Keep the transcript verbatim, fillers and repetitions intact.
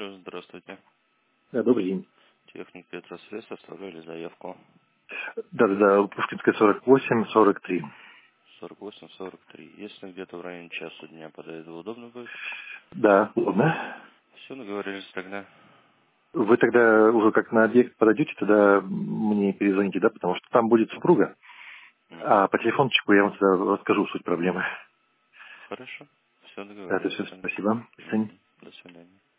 Алло, здравствуйте. Да, добрый день. Техник Петросвет, оставляли заявку. Да-да-да, Пушкинская сорок восемь сорок три. сорок восемь сорок три. Если где-то в районе часа дня подойду, удобно будет? Да, удобно. Все, договорились тогда. Вы тогда уже как на объект подойдете, тогда мне перезвоните, да, потому что там будет супруга, Угу. а по телефончику я вам тогда расскажу суть проблемы. Хорошо. Все, Да, это договорились все, тогда. спасибо. До свидания. Угу. До свидания.